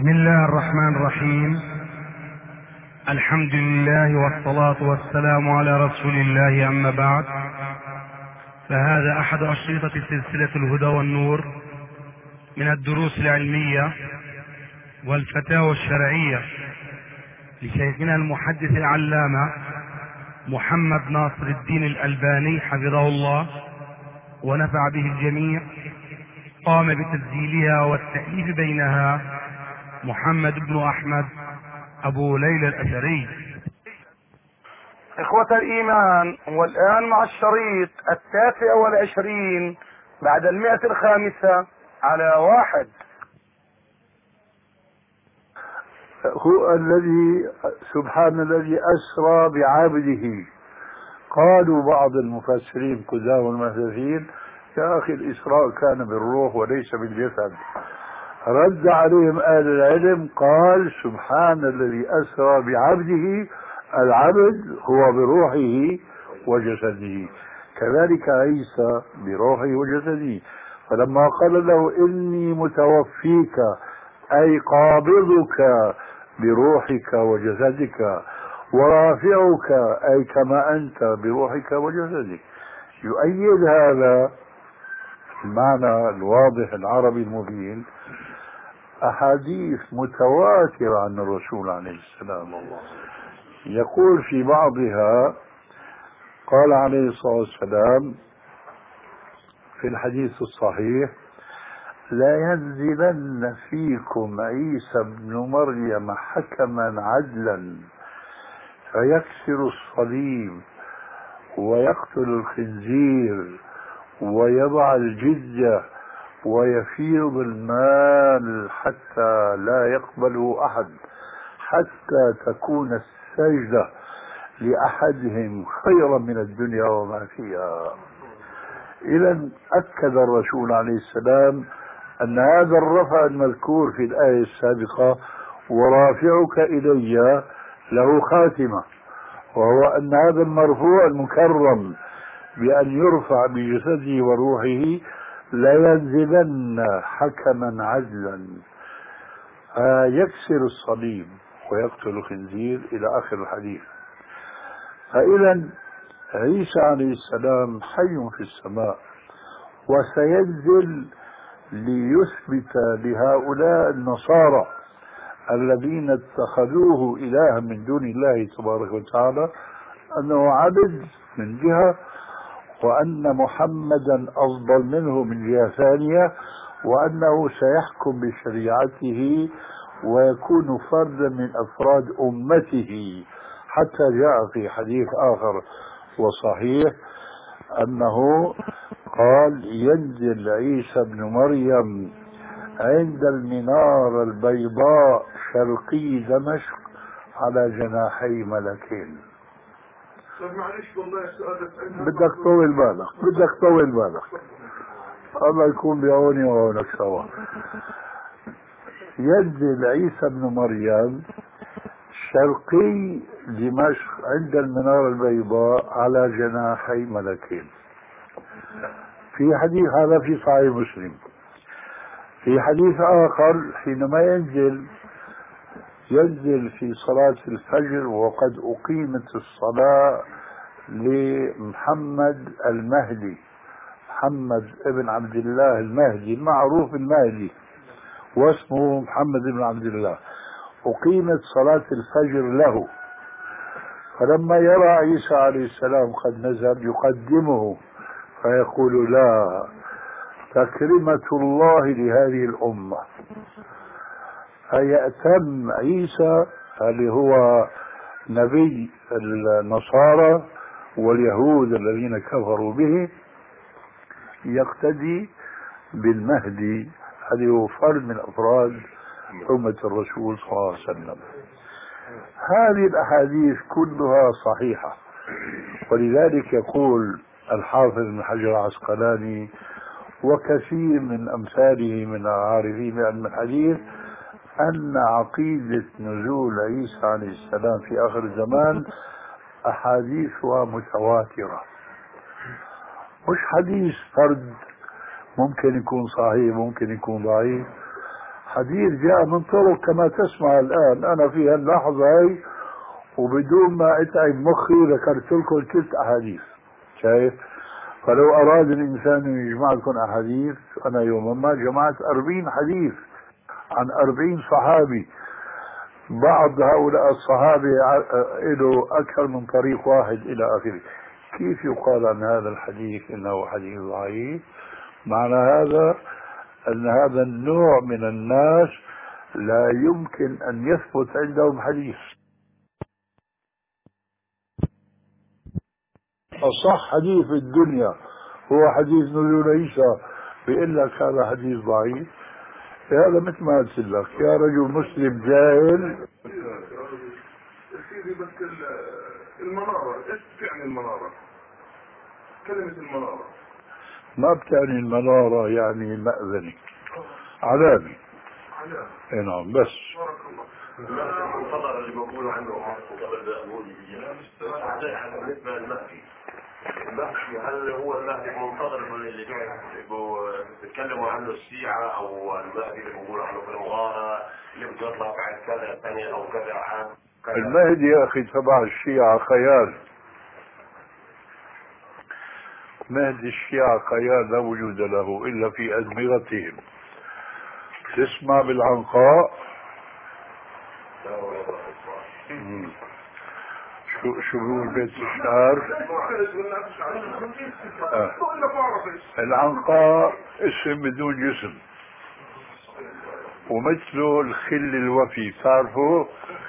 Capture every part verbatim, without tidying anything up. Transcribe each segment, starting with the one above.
بسم الله الرحمن الرحيم. الحمد لله والصلاة والسلام على رسول الله، أما بعد، فهذا أحد أشرطة سلسلة الهدى والنور من الدروس العلمية والفتاوى الشرعية لشيخنا المحدث العلامة محمد ناصر الدين الألباني حفظه الله ونفع به الجميع. قام بتسجيلها والتأليف بينها محمد بن أحمد أبو ليلى الأثري. إخوة الإيمان، والآن مع الشريط التاسع والعشرين بعد المئة الخامسة على واحد. هو الذي سبحان الذي أسرى بعبده. قالوا بعض المفسرين قدام المحدثين: يا أخي الإسراء كان بالروح وليس بالجسد. رد عليهم أهل العلم قال: سبحان الذي أسرى بعبده، العبد هو بروحه وجسده، كذلك عيسى بروحه وجسده. فلما قال له: إني متوفيك أي قابضك بروحك وجسدك، ورافعك أي كما أنت بروحك وجسدك، يؤيد هذا المعنى الواضح العربي المبين أحاديث متواترة عن الرسول عليه السلام. يقول في بعضها: قال عليه الصلاة والسلام في الحديث الصحيح: لا ينزلن فيكم عيسى ابن مريم حكما عدلا فيكسر الصليب ويقتل الخنزير ويضع الجزية ويفيض المال حتى لا يقبله أحد، حتى تكون السجدة لأحدهم خيرا من الدنيا وما فيها. إذن أكد الرسول عليه السلام أن هذا الرفع المذكور في الآية السابقة: ورافعك إلي، له خاتمة، وهو أن هذا المرفوع المكرم بأن يرفع بجسده وروحه لا ينزلن حكما عدلا يكسر الصليب ويقتل الخنزير إلى آخر الحديث. فإذا عيسى عليه السلام حي في السماء، وسينزل ليثبت لهؤلاء النصارى الذين اتخذوه إلها من دون الله تبارك وتعالى أنه عبد من جهة، وأن محمدا أفضل منه من جهة ثانية، وأنه سيحكم بشريعته ويكون فردا من أفراد أمته، حتى جاء في حديث آخر وصحيح أنه قال: ينزل عيسى ابن مريم عند المنارة البيضاء شرقي دمشق على جناحي ملكين. معلش والله سؤال بدك طول بالك بدك طول بالك الله يكون بعوني وعونك سوا. ينزل عيسى ابن مريم شرقي دمشق عند المنارة البيضاء على جناحي ملكين. في حديث هذا في صحيح مسلم. في حديث آخر حينما ينزل ينزل في صلاة الفجر وقد أقيمت الصلاة لمحمد المهدي، محمد ابن عبد الله المهدي المعروف المهدي، واسمه محمد بن عبد الله. أقيمت صلاة الفجر له، فلما يرى عيسى عليه السلام قد نزل يقدمه فيقول: لا، تكرمة الله لهذه الأمة. فيأتم عيسى اللي هو نبي النصارى واليهود الذين كفروا به يقتدي بالمهدي الذي هو فرد من أفراد أمة الرسول صلى الله عليه وسلم. هذه الأحاديث كلها صحيحة، ولذلك يقول الحافظ بن حجر العسقلاني وكثير من أمثاله من العارفين بعلم الحديث أن عقيدة نزول عيسى عليه السلام في آخر الزمان أحاديثها متواترة، مش حديث فرد ممكن يكون صحيح ممكن يكون ضعيف، حديث جاء من طرق كما تسمع الآن. أنا في هاللحظة هي وبدون ما أتعب مخي ذكرت لكم ثلاث أحاديث. شايف؟ فلو أراد الإنسان أن يجمع لكم أحاديث، أنا يوم ما جمعت أربعين حديث عن أربعين صحابي. بعض هؤلاء الصحابة له أكثر من طريق واحد إلى آخره. كيف يقال عن هذا الحديث إنه حديث ضعيف؟ معنى هذا أن هذا النوع من الناس لا يمكن أن يثبت عندهم حديث. أصح حديث في الدنيا هو حديث نزول عيسى، بيقول لك هذا حديث ضعيف. هذا مثل ما قلت لك يا رجل مسلم جاهل. سيدي بس المنارة، ايش بتعني المنارة؟ كلمة المنارة ما بتعني المنارة يعني مأذنة، علامة. علامة. اي نعم. بس بارك الله. المنتظر اللي بقولوا عنه قبل أقول بالنسبة للمهدي، المهدي هل هو المهدي المنتظر اللي بيتكلموا عنه الشيعة، أو المهدي اللي بيقولوا عنه في المغارة اللي بده يطلع بعد كذا سنة أو كذا عام؟ المهدي يا أخي تبع الشيعة خيال. مهدي الشيعة خيال لا وجود له إلا في أدمغتهم. تسمع بالعنقاء؟ شو شو بيقول بيت الشعر؟ آه. العنقاء اسم بدون جسم، ومثله الخل الوفي. تعرفوا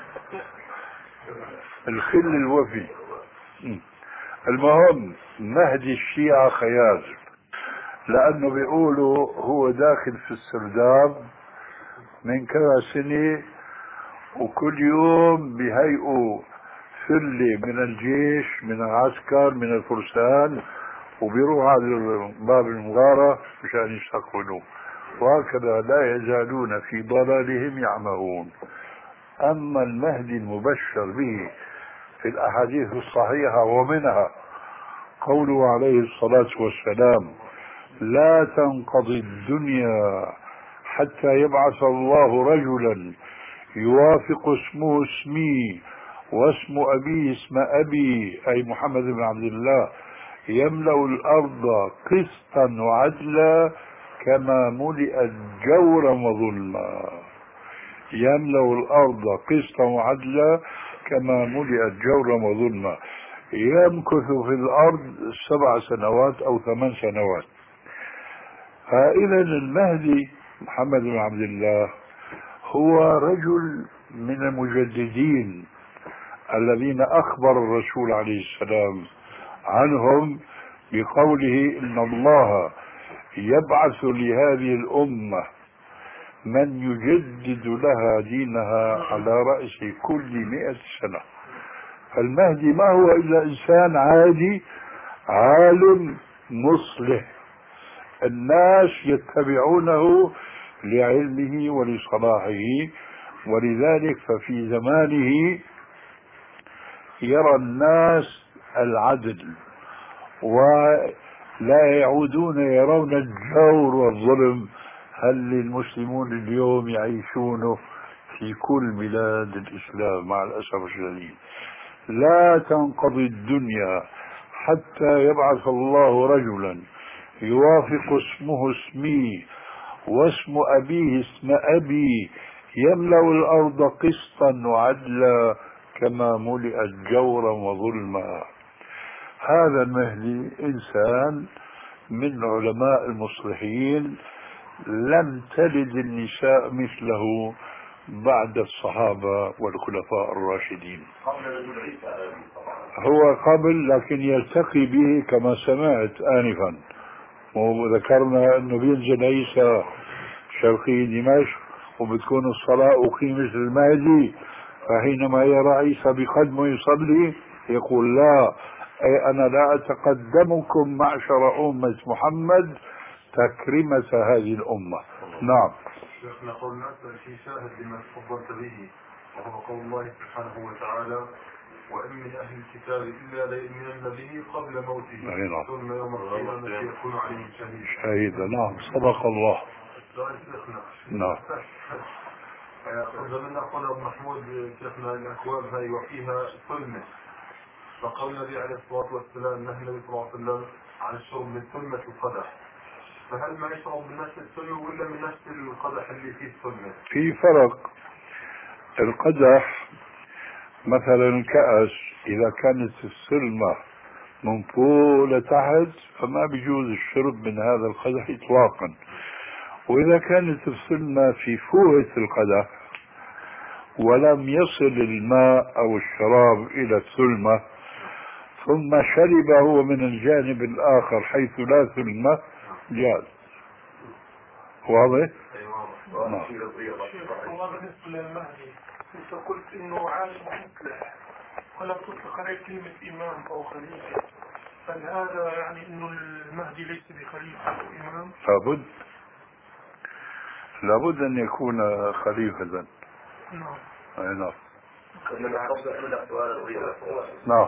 الخل الوفي؟ المهم مهدي الشيعة خيال، لأنه بيقولوا هو داخل في السرداب من كذا سنة، وكل يوم بهيئوا سلة من الجيش، من العسكر، من الفرسان، وبيروح على باب المغارة مشان يستقبلوه، وهكذا لا يزالون في ضلالهم يعمهون. أما المهدي المبشر به في الأحاديث الصحيحة، ومنها قوله عليه الصلاة والسلام: لا تنقضي الدنيا حتى يبعث الله رجلا يوافق اسمه اسمي واسم أبيه اسم أبي، أي محمد بن عبد الله، يملأ الأرض قسطا وعدلا كما ملئت جورا وظلما. يملأ الأرض قسطا وعدلا كما ملئت جورا وظلما. يمكث في الأرض سبع سنوات أو ثمان سنوات. فإذا المهدي محمد بن عبد الله هو رجل من المجددين الذين أخبر الرسول عليه السلام عنهم بقوله: إن الله يبعث لهذه الأمة من يجدد لها دينها على رأس كل مئة سنة. فالمهدي ما هو إلا إنسان عادي، عالم مصلح، الناس يتبعونه لعلمه ولصلاحه، ولذلك ففي زمانه يرى الناس العدل ولا يعودون يرون الجور والظلم. هل المسلمون اليوم يعيشون في كل بلاد الإسلام مع الأسف الشديد. لا تنقضي الدنيا حتى يبعث الله رجلا يوافق اسمه اسمي واسم أبيه اسم أبي، يملأ الأرض قسطا وعدلا كما ملئت جورا وظلما. هذا المهدي إنسان من علماء المصلحين، لم تلد النساء مثله بعد الصحابة والخلفاء الراشدين. هو قبل، لكن يلتقي به كما سمعت آنفا، وذكرنا أنه بينزل عيسى شرقي دمشق وبتكون الصلاة أقيمت للمهدي، فحينما يرى عيسى بقدمه يصلي يقول: لا، أي أنا لا أتقدمكم معشر أمة محمد تكرمة هذه الأمة. نعم. شيخنا قلنا في شاهد لما تفضلت به، وهو قول الله سبحانه وتعالى: وإن من أهل الكتاب إلا ليؤمنن به قبل موته ثم يوم القيامة يكون عليهم شهيدا. شهيدا. نعم، صدق الله. نعم. زمنا قال ابو محمود شيخنا الاكواب هاي وفيها ثلمه، فقال النبي عليه الصلاه والسلام نهى النبي صلى الله عليه وسلم عن الشرب من ثلمه القدح، فهل ما يشرب من نفس الثلمه ولا من نفس القدح اللي فيه الثلمه؟ في فرق. القدح مثلا الكأس إذا كانت السلمة من فوق لتحت فما بيجوز الشرب من هذا القدح إطلاقا، وإذا كانت السلمة في فوهة القدح ولم يصل الماء أو الشراب إلى السلمة ثم شرب هو من الجانب الآخر حيث لا سلمة جاز. واضح؟ نعم. والله بالنسبة للمهدي انت قلت انه عالم مصلح ولا تطلق عليه كلمة امام او خليفة، فهذا يعني انه المهدي ليس بخليفة او امام؟ لابد لابد ان يكون خليفة. نعم. اي نعم. نعم. نعم.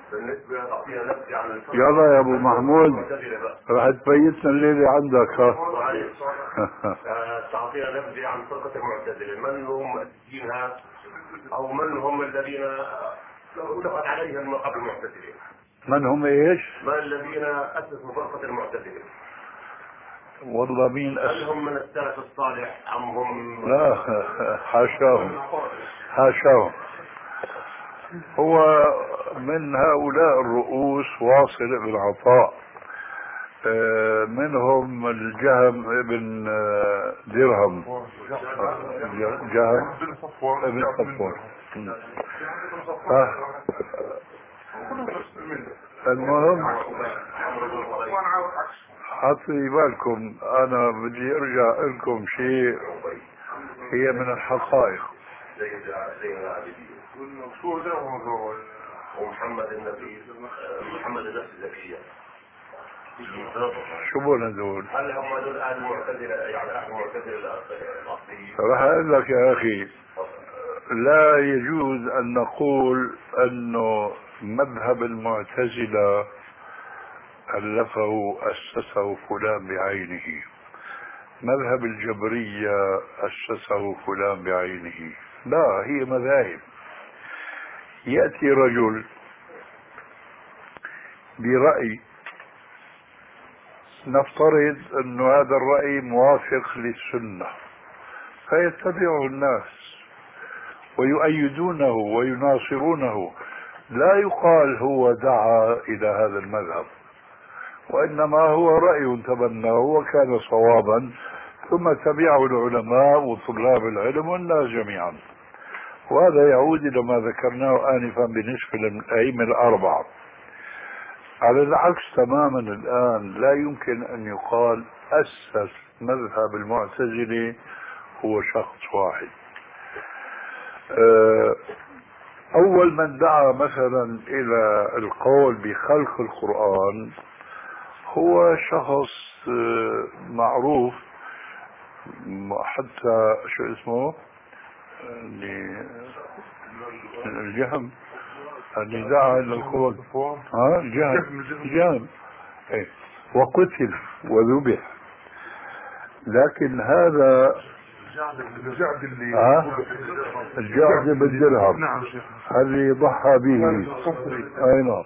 يلا يا ابو محمود راح تبيتنا الليلة عندك. ها تعطينا نبذة عن فرقة المعتزلة، من هم مؤسسينها او من هم الذين اتفق عليهم قبل المعتزلة؟ من هم ايش؟ من الذين اسسوا فرقة المعتزلة؟ والله مين أس... هل هم من السلف الصالح ام هم؟ لا حاشاهم حاشاهم. هو من هؤلاء الرؤوس واصل بن عطاء، منهم الجهم ابن درهم، جهم ابن صفوان. المهم حطي بالكم انا بدي ارجع لكم شيء هي من الحقائق. ومحمد النبي محمد النفس الزكية شو بقول هذول؟ هل هم هذول اهل المعتزلة يعني اهل المعتزلة الاصليين؟ راح اقول لك يا اخي لا يجوز ان نقول انه مذهب المعتزلة ألفه أسسه فلان بعينه، مذهب الجبرية أسسه فلان بعينه، لا، هي مذاهب. يأتي رجل برأي نفترض أن هذا الرأي موافق للسنة فيتبعه الناس ويؤيدونه ويناصرونه، لا يقال هو دعا إلى هذا المذهب، وإنما هو رأي تبناه وكان صوابا ثم تبعه العلماء وطلاب العلم والناس جميعا. وهذا يعود إلى ما ذكرناه آنفا بالنسبة للأئمة الأربعة. على العكس تماما الآن لا يمكن أن يقال أسس مذهب المعتزلة هو شخص واحد. أول من دعا مثلا إلى القول بخلق القرآن هو شخص معروف، حتى شو اسمه اللي الجهم اللي دعا الى القول، ها الجهم الجهم ايه وقتل وذبح. لكن هذا الجعد اللي ها الجعد بالدرهم اللي ضحى به. اي نعم.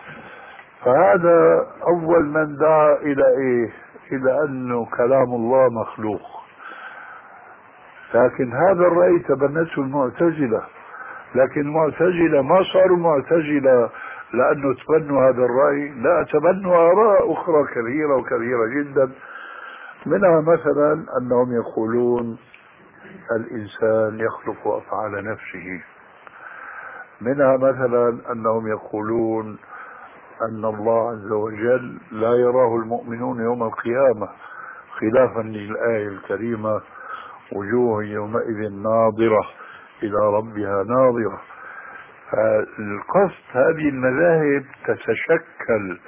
فهذا اول من دعا الى ايه؟ الى انه كلام الله مخلوق. لكن هذا الرأي تبنته المعتزلة، لكن المعتزلة ما صاروا معتزلة لأنه تبنوا هذا الرأي، لا، تبنوا آراء أخرى كثيرة وكثيرة جدا، منها مثلا أنهم يقولون الإنسان يخلق أفعال نفسه، منها مثلا أنهم يقولون أن الله عز وجل لا يراه المؤمنون يوم القيامة، خلافا للآية الكريمة وجوه يومئذ ناظرة إلى ربها ناظرة. فالقصد هذه المذاهب تتشكل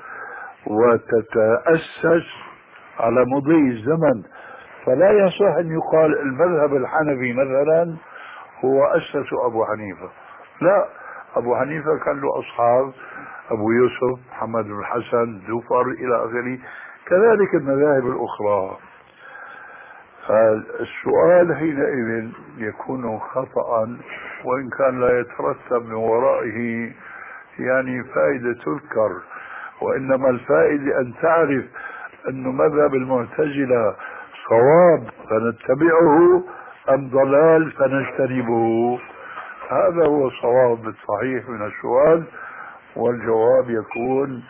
وتتأسس على مضي الزمن، فلا يصح أن يقال المذهب الحنفي مثلا هو أسس أبو حنيفة، لا، أبو حنيفة كان له أصحاب، أبو يوسف، محمد بن الحسن، زفر إلى آخره، كذلك المذاهب الأخرى. فالسؤال حينئذ يكون خطأ، وإن كان لا يترتب من ورائه يعني فائدة تذكر، وإنما الفائدة أن تعرف أن مذهب المعتزلة صواب فنتبعه أم ضلال فنجتنبه. هذا هو الصواب الصحيح من السؤال، والجواب يكون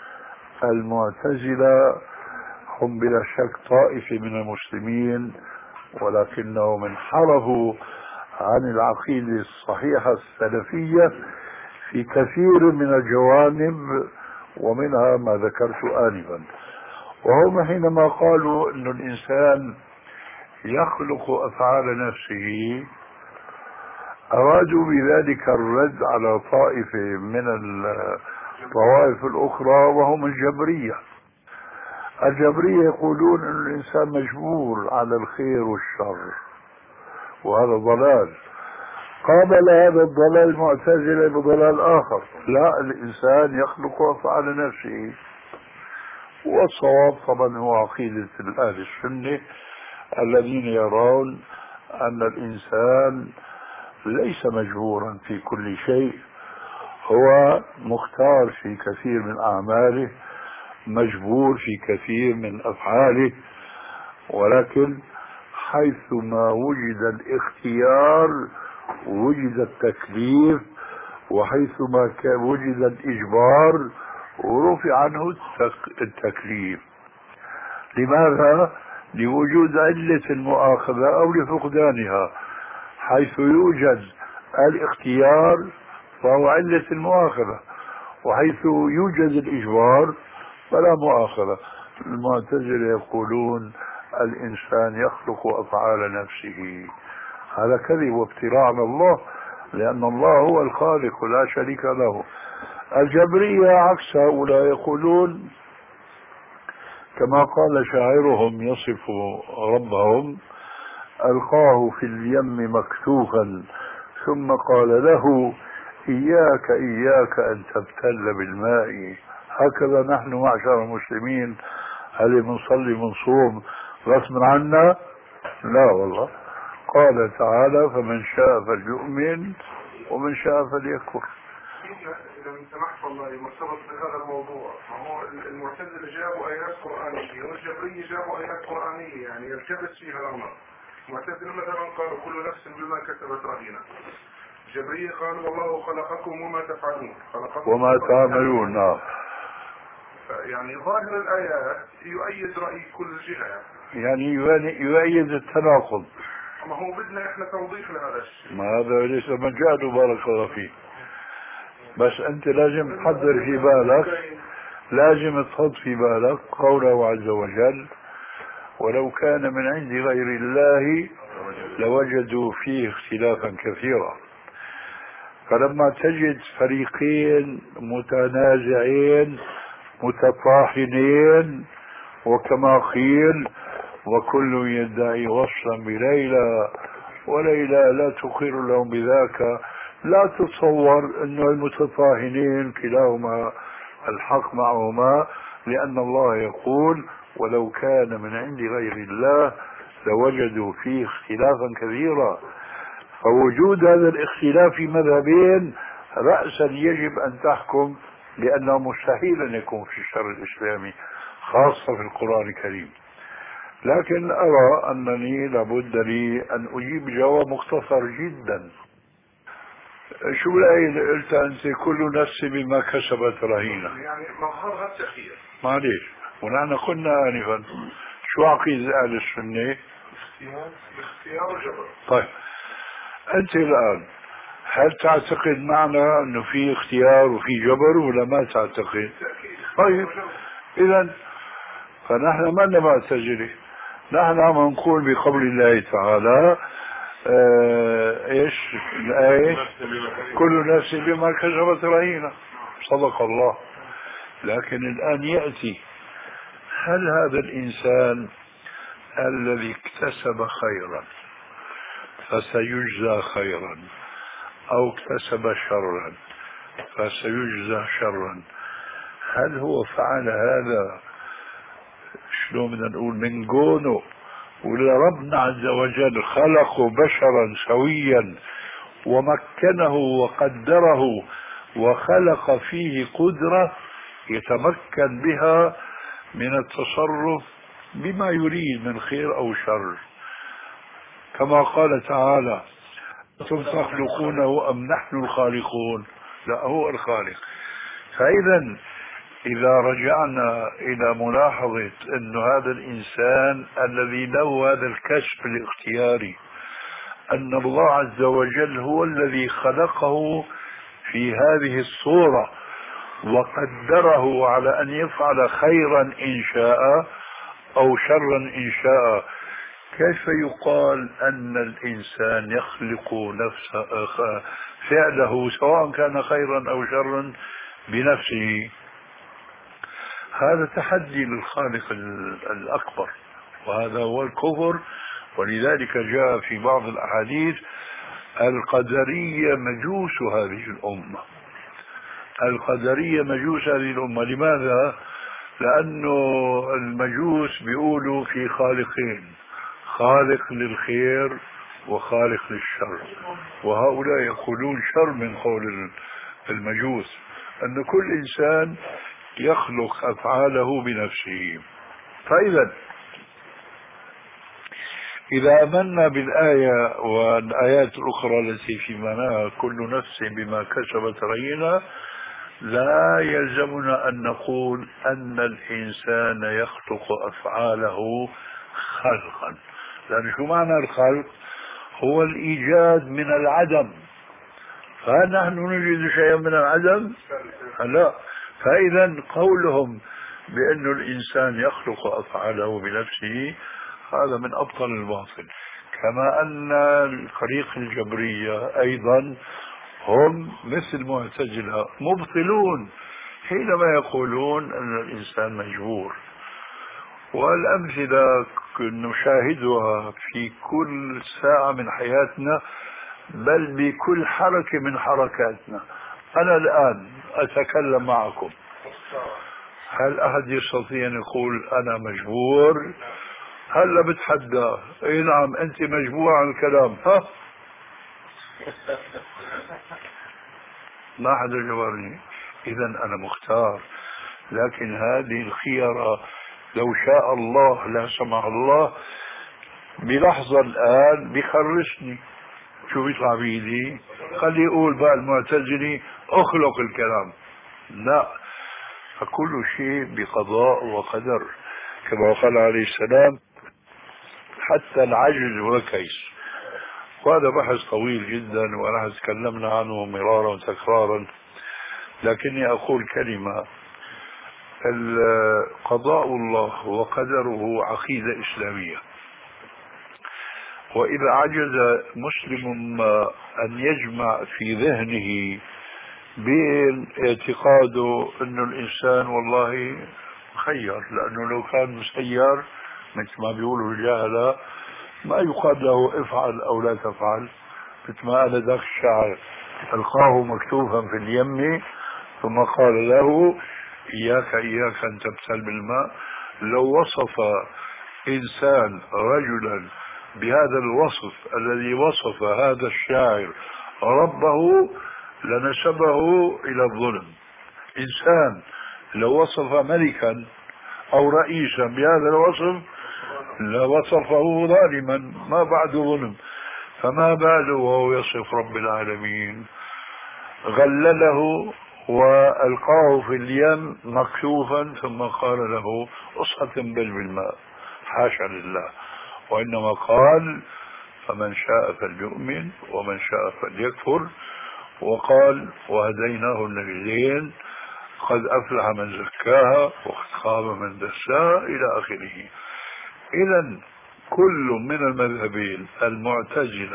المعتزلة هم بلا شك طائفة من المسلمين، ولكنهم انحرفوا عن العقيدة الصحيحة السلفية في كثير من الجوانب، ومنها ما ذكرت آنفا. وهم حينما قالوا أن الإنسان يخلق أفعال نفسه أرادوا بذلك الرد على طائفة من الطوائف الأخرى وهم الجبرية. الجبرية يقولون أن الإنسان مجبور على الخير والشر، وهذا ضلال. قابل هذا الضلال المعتزلة بضلال آخر، لا، الإنسان يخلق أفعال نفسه. والصواب طبعا هو عقيدة أهل السنة الذين يرون أن الإنسان ليس مجبورا في كل شيء، هو مختار في كثير من أعماله، مجبور في كثير من أفعاله، ولكن حيثما وجد الاختيار وجد التكليف، وحيثما وجد الإجبار ورفع عنه التكليف. لماذا؟ لوجود علة المؤاخذة أو لفقدانها. حيث يوجد الاختيار فهو علة المؤاخذة، وحيث يوجد الإجبار فلا مؤاخذة. المعتزلة يقولون الإنسان يخلق أفعال نفسه، هذا كذب وافتراء على الله، لأن الله هو الخالق لا شريك له. الجبرية عكس هؤلاء، يقولون كما قال شاعرهم يصف ربهم: ألقاه في اليم مكتوفا ثم قال له إياك إياك أن تبتل بالماء. هكذا نحن معشر المسلمين، هل بنصلي بنصوم غصب عنا؟ لا والله. قال تعالى: فمن شاء فليؤمن ومن شاء فليكفر. إذا سمحت والله مرتبط بهذا الموضوع، هو المعتزلة جابوا آيات قرآنية والجبرية جابوا آيات قرآنية، يعني يلتبس فيها الأمر. المعتزلة مثلا قالوا كل نفس بما كسبت رهينة، الجبرية قالوا والله خلقكم وما تفعلون، خلقكم وما تعملون. نعم، يعني ظاهر الآيات يؤيد رأي كل جهة، يعني يؤيد التناقض. ما هو بدنا احنا توضيح لهذا الشيء. ما هذا ليس مجال بارك الله فيك، بس انت لازم تحضر في بالك، لازم تحط في بالك قوله عز وجل: ولو كان من عند غير الله لوجدوا فيه اختلافا كثيرا. فلما تجد فريقين متنازعين متطاحنين، وكما قيل: وكل يدعي وصلا بليلى وليلى لا تقر لهم بذاك، لا تتصور أن المتطاحنين كلاهما الحق معهما، لأن الله يقول: ولو كان من عند غير الله لوجدوا فيه اختلافا كثيرا. فوجود هذا الاختلاف في مذهبين رأسا يجب أن تحكم لأنه مستحيل أن يكون في الشرع الإسلامي، خاصة في القرآن الكريم. لكن أرى أنني لابد لي أن أجيب جواب مختصر جدا. شو الآية اللي قلتها أنت: كل نفس بما كسبت رهينة؟ يعني مظهرها التخيير. معليش، ونحن قلنا آنفا شو عقيدة أهل السنة؟ اختيار وجبر. طيب، أنت الآن هل تعتقد معنا أنه في اختيار وفي جبر ولا ما تعتقد؟ طيب، إذا فنحن ما نعتزله، نحن عم نقول بقول الله تعالى آه ايش الآية: كل نفس بما كسبت رهينة. صدق الله. لكن الآن يأتي: هل هذا الإنسان الذي اكتسب خيرا فسيجزى خيرا، أو اكتسب شرا فسيجزى شرا، هل هو فعل هذا شلون بدنا نقول من جونه ولربنا عز وجل خلق بشرا سويا ومكنه وقدره وخلق فيه قدرة يتمكن بها من التصرف بما يريد من خير أو شر، كما قال تعالى: أنتم تخلقونه أم نحن الخالقون؟ لا، هو الخالق. فإذا إذا رجعنا إلى ملاحظة أن هذا الإنسان الذي له هذا الكشف الاختياري، أن الله عز وجل هو الذي خلقه في هذه الصورة وقدره على أن يفعل خيرا إن شاء أو شرا إن شاء، كيف يقال أن الإنسان يخلق نفسه فعله سواء كان خيرا أو شرا بنفسه؟ هذا تحدي للخالق الأكبر، وهذا هو الكفر. ولذلك جاء في بعض الأحاديث: القدرية مجوس هذه الأمة. القدرية مجوس هذه الأمة. لماذا؟ لأنه المجوس بيقولوا في خالقين: خالق للخير وخالق للشر، وهؤلاء يقولون شر من قول المجوس، أن كل إنسان يخلق أفعاله بنفسه. فإذا إذا آمنا بالآية والآيات الأخرى التي في معناها كل نفس بما كسبت رهينة، لا يلزمنا أن نقول أن الإنسان يخلق أفعاله خلقا، لأن شو معنى الخلق؟ هو الإيجاد من العدم، فهل نحن نوجد شيئا من العدم؟ لا. فإذا قولهم بأن الإنسان يخلق أفعاله بنفسه هذا من أبطل الباطل. كما أن الفريق الجبرية أيضا هم مثل المعتزلة مبطلون حينما يقولون أن الإنسان مجبور. والأمثلة نشاهدها في كل ساعة من حياتنا، بل بكل حركة من حركاتنا. أنا الآن أتكلم معكم، هل أحد يستطيع أن يقول أنا مجبور؟ هلا بتحدى: اي نعم انت مجبور عن الكلام. ها ما حدا جبرني. اذا انا مختار، لكن هذه الخيارة لو شاء الله لا سمح الله بلحظة الآن بيخرسني. شو بيطلع بيدي؟ خلي يقول بقى المعتزلي اخلق الكلام. لا، فكل شيء بقضاء وقدر، كما قال عليه السلام: حتى العجز وكيس. وهذا بحث طويل جدا ونحن تكلمنا عنه مرارا وتكرارا، لكني أقول كلمة: قضاء الله وقدره عقيدة إسلامية، وإذا عجز مسلم أن يجمع في ذهنه بين اعتقاده أن الإنسان والله مخير، لأنه لو كان مسير مثل ما بيقولوا الجاهلة ما يقال له افعل أو لا تفعل. مثل ما قال ذاك الشاعر: ألقاه مكتوفا في اليم ثم قال له إياك إياك أن تبتل بالماء. لو وصف إنسان رجلا بهذا الوصف الذي وصف هذا الشاعر ربه لنسبه إلى الظلم. إنسان لو وصف ملكا أو رئيسا بهذا الوصف لوصفه ظالما ما بعد ظلم، فما باله وهو يصف رب العالمين؟ غلله وألقاه في اليم مكشوفا ثم قال له اصحى تنبل بالماء. حاشا لله، وإنما قال: فمن شاء فليؤمن ومن شاء فليكفر. وقال: وهديناه النجدين، قد أفلح من زكاها وقد خاب من دساها، إلى آخره. إذا كل من المذهبين المعتزلة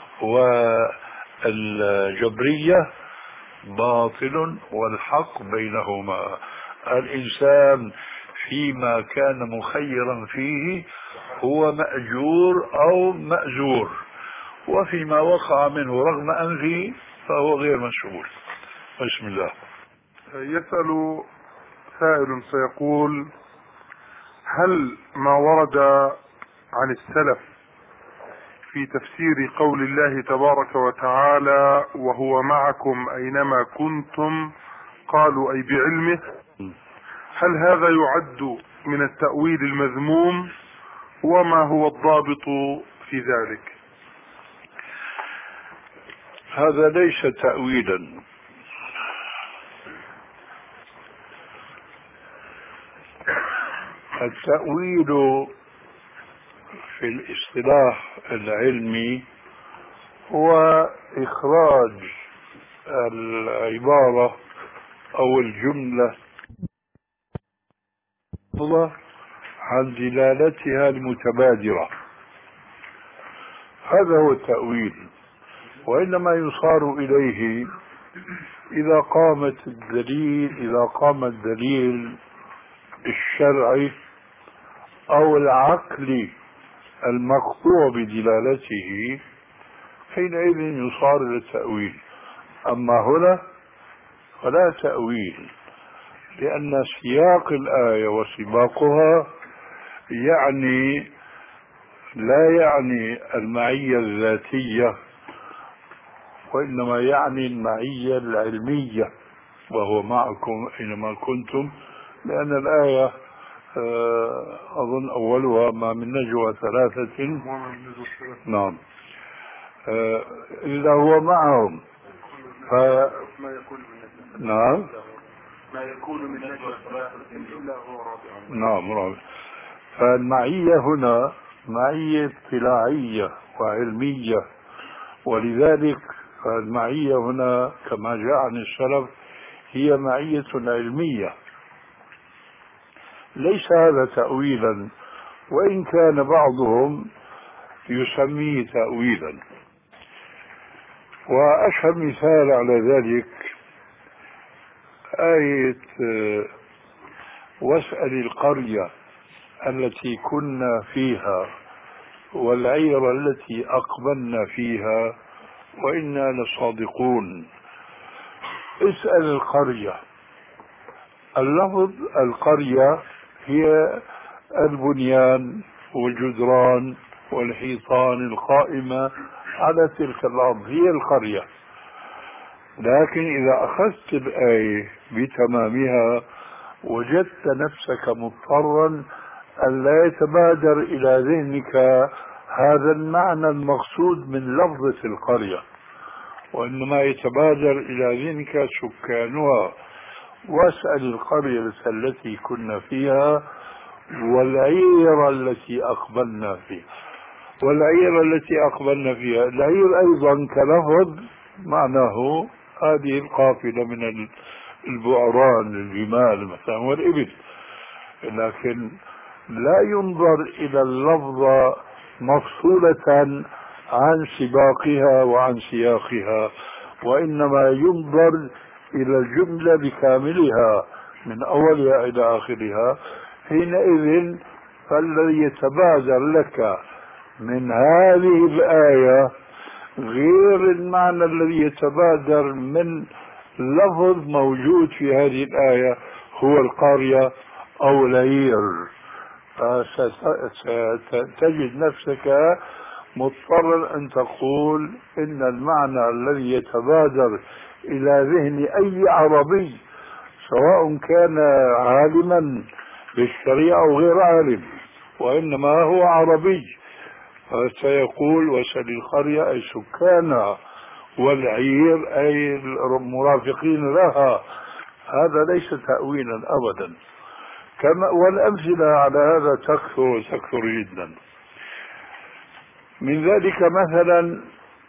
والجبرية باطل والحق بينهما. الإنسان فيما كان مخيرا فيه هو مأجور أو مأزور، وفيما وقع منه رغم أنفه فهو غير مسؤول. بسم الله. يسأل سائل فيقول: هل ما ورد عن السلف في تفسير قول الله تبارك وتعالى وهو معكم أينما كنتم قالوا أي بعلمه، هل هذا يعد من التأويل المذموم؟ وما هو الضابط في ذلك؟ هذا ليس تأويلا، التأويل في الاصطلاح العلمي هو إخراج العبارة أو الجملة عن دلالتها المتبادرة، هذا هو التأويل. وإنما يصار إليه إذا قامت الدليل إذا قام الدليل الشرعي أو العقلي المقطوع بدلالته، حينئذ يصار إلى التأويل. أما هنا فلا تأويل، لأن سياق الآية وسباقها يعني لا يعني المعية الذاتية، وإنما يعني المعية العلمية، وهو معكم أينما كنتم، لأن الآية أظن أولها ما من نجوى ثلاثة نعم إلا هو معهم. ف نعم ما يكون من نجوى ثلاثة إلا هو رابع. نعم رابع. فالمعية هنا معية اطلاعية وعلمية، ولذلك المعية هنا كما جاء عن السلف هي معية علمية، ليس هذا تأويلا، وإن كان بعضهم يسميه تأويلا. وأشهر مثال على ذلك آية واسأل القرية التي كنا فيها والعير التي أقبلنا فيها وإنا لصادقون. اسأل القرية، اللفظ القرية هي البنيان والجدران والحيطان القائمة على تلك الأرض، هي القرية. لكن إذا أخذت الآية بتمامها وجدت نفسك مضطرا أن لا يتبادر إلى ذهنك هذا المعنى المقصود من لفظة القرية، وإنما يتبادر إلى ذهنك سكانها. واسأل القرية التي كنا فيها والعير التي أقبلنا فيها. والعير التي أقبلنا فيها، العير أيضا كلفظ معناه هذه القافلة من البعران الجمال مثلا والإبل، لكن لا ينظر إلى اللفظة مفصولة عن سباقها وعن سياقها، وإنما ينظر إلى الجملة بكاملها من أولها إلى آخرها. حينئذ فالذي يتبادر لك من هذه الآية غير المعنى الذي يتبادر من لفظ موجود في هذه الآية هو القرية أو العير. فتجد نفسك مضطرا أن تقول إن المعنى الذي يتبادر إلى ذهن أي عربي سواء كان عالما بالشريعة أو غير عالم، وإنما هو عربي، فسيقول واسأل القرية أي سكانها والعير أي المرافقين لها. هذا ليس تأويلا أبدا. كما والأمثلة على هذا تكثر وتكثر جدا. من ذلك مثلا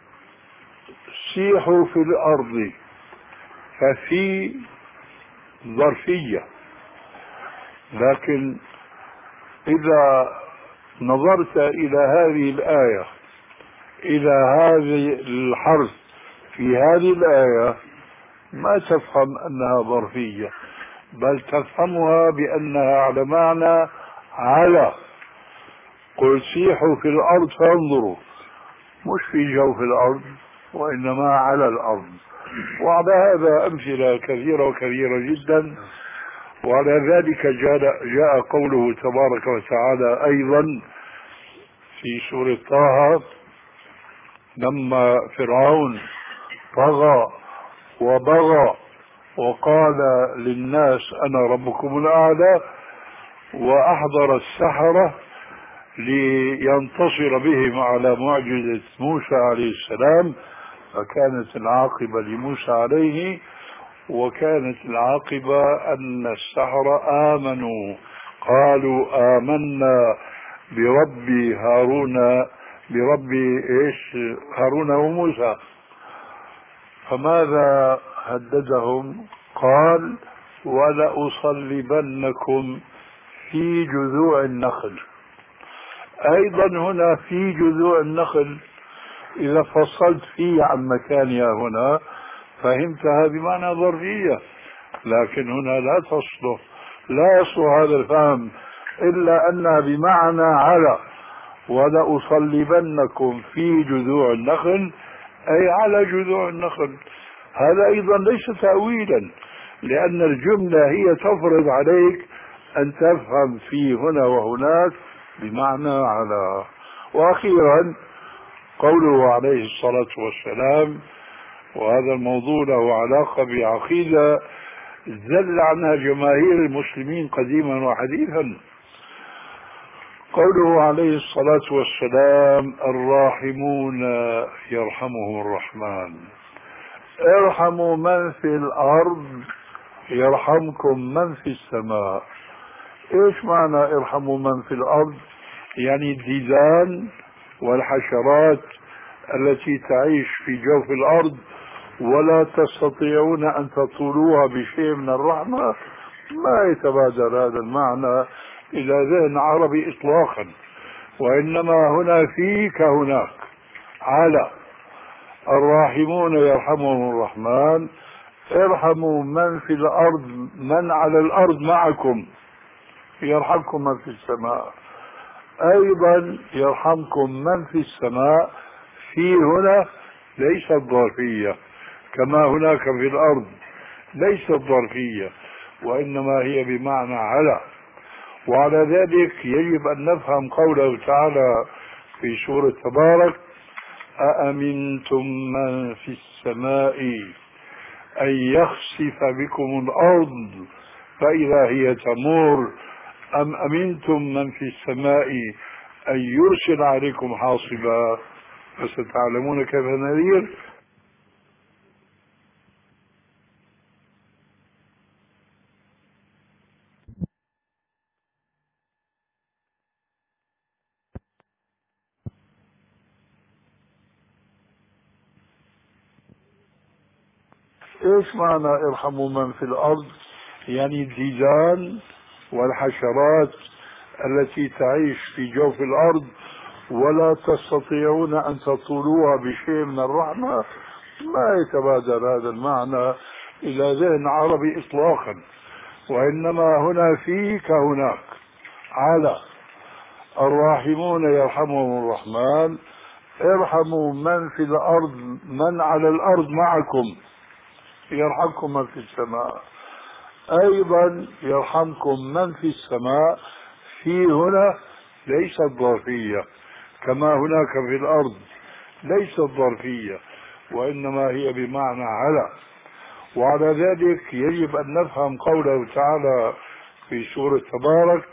سيحوا في الأرض، ففي ظرفية، لكن إذا نظرت إلى هذه الآية إلى هذه الحرف في هذه الآية ما تفهم أنها ظرفية، بل تفهمها بأنها على معنى على. قل سيحوا في الأرض فانظروا، مش في جوف الأرض وإنما على الأرض. وعلى هذا أمثلة كثيرة وكثيرة جدا. وعلى ذلك جاء, جاء قوله تبارك وتعالى أيضا في سورة طه لما فرعون طغى وبغى وقال للناس أنا ربكم الأعلى وأحضر السحرة لينتصر بهم على معجزة موسى عليه السلام، فكانت العاقبة لموسى عليه، وكانت العاقبة أن السحرة آمنوا، قالوا آمنا برب هارون برب إيش هارون وموسى. فماذا هددهم؟ قال ولأصلبنكم في جذوع النخل. أيضا هنا في جذوع النخل إذا فصلت في عن مكانها هنا فهمتها بمعنى ظرفية، لكن هنا لا تصلح، لا يصلح هذا الفهم إلا أنها بمعنى على، ولأصلبنكم في جذوع النخل أي على جذوع النخل. هذا أيضا ليس تأويلا، لأن الجملة هي تفرض عليك أن تفهم في هنا وهناك بمعنى على. وأخيرا قوله عليه الصلاة والسلام، وهذا الموضوع له علاقة بعقيدة زل عنها جماهير المسلمين قديما وحديثا. قوله عليه الصلاة والسلام الراحمون يرحمهم الرحمن، ارحموا من في الأرض يرحمكم من في السماء. ايش معنى ارحموا من في الأرض؟ يعني الديدان والحشرات التي تعيش في جوف الأرض ولا تستطيعون أن تطولوها بشيء من الرحمة، ما يتبادر هذا المعنى إلى ذهن عربي إطلاقا، وإنما هنا في كهناك على. الراحمون يرحمهم الرحمن، ارحموا من في الأرض، من على الأرض معكم يرحمكم من في السماء. أيضا يرحمكم من في السماء، في هنا ليست ظرفية كما هناك في الأرض، ليست ظرفية وإنما هي بمعنى على. وعلى ذلك يجب أن نفهم قوله تعالى في سورة تبارك أأمنتم من في السماء أن يخسف بكم الأرض فإذا هي تمور أم أمنتم من في السماء أن يرسل عليكم حاصبا فستعلمون كيف نذير. ايش معنى ارحموا من في الأرض؟ يعني الديدان والحشرات التي تعيش في جوف الأرض ولا تستطيعون أن تطولوها بشيء من الرحمة، ما يتبادر هذا المعنى إلى ذهن عربي إطلاقا، وإنما هنا في كهناك على. الراحمون يرحمهم الرحمن، ارحموا من في الأرض، من على الأرض معكم يرحمكم من في السماء. أيضا يرحمكم من في السماء، في هنا ليست ظرفية كما هناك في الأرض، ليست ظرفية وإنما هي بمعنى على. وعلى ذلك يجب أن نفهم قوله تعالى في سورة تبارك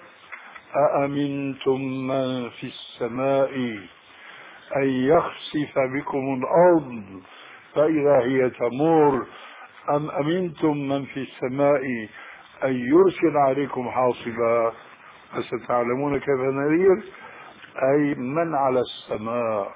أأمنتم من في السماء أن يخسف بكم الأرض فإذا هي تمور أم أمنتم من في السماء أن يرسل عليكم حاصبا فستعلمون كيف نذير. أي من على السماء،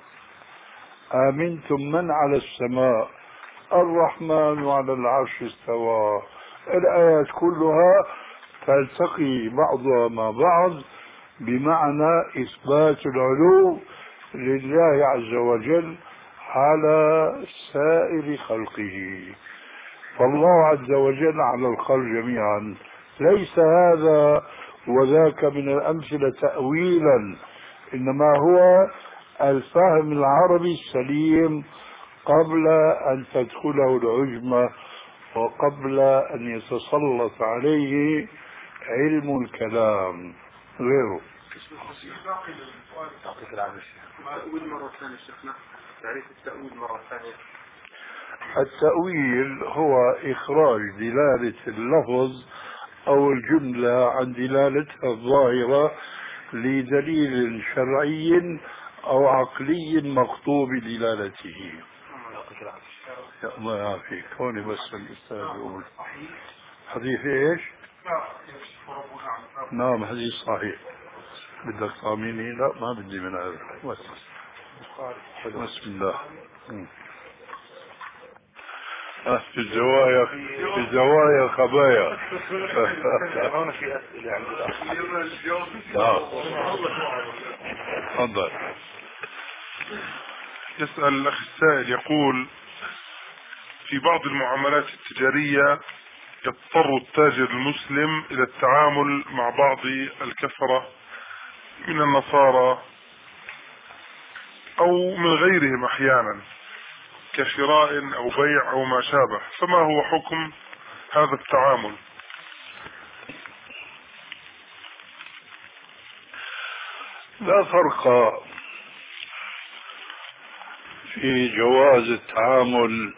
آمنتم من على السماء، الرحمن على العرش استوى. الآيات كلها تلتقي بعضها مع بعض بمعنى إثبات العلو لله عز وجل على سائر خلقه. فالله عز وجل على الخلق جميعا، ليس هذا وذاك من الأمثلة تأويلا، إنما هو الفهم العربي السليم قبل أن تدخله العجمة وقبل أن يتسلط عليه علم الكلام غيره. يعطيك العافية. التأويل مرة ثانية شيخنا، تعريف التأويل مرة ثانية. التأويل هو إخراج دلالة اللفظ أو الجملة عن دلالتها الظاهرة لدليل شرعي أو عقلي مقطوع بدلالته. يا الله يعافيك. هون بس الأستاذ يقول حديث إيش؟ نعم حديث صحيح. بدك طاميني؟ لا ما بدي من هذا. بس بسم الله. في الزوايا في الزوايا خبايا. هون في أسئلة عند الأخ. تفضل. يسأل الأخ السائل يقول: في بعض المعاملات التجارية يضطر التاجر المسلم إلى التعامل مع بعض الكفرة من النصارى أو من غيرهم أحيانا كشراء أو بيع أو ما شابه، فما هو حكم هذا التعامل؟ لا فرق في جواز التعامل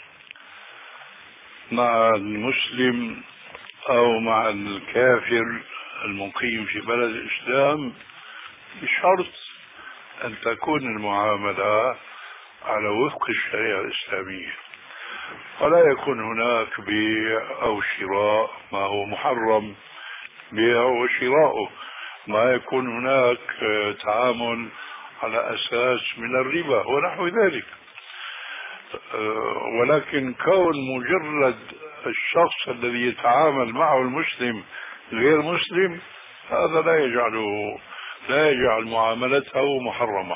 مع المسلم أو مع الكافر المقيم في بلد الإسلام بشرط أن تكون المعاملة على وفق الشريعة الإسلامية، ولا يكون هناك بيع أو شراء ما هو محرم بيعه وشراؤه، ما يكون هناك تعامل على أساس من الربا ونحو ذلك. ولكن كون مجرد الشخص الذي يتعامل معه المسلم غير مسلم هذا لا يجعله لا يجعل معاملته محرمة.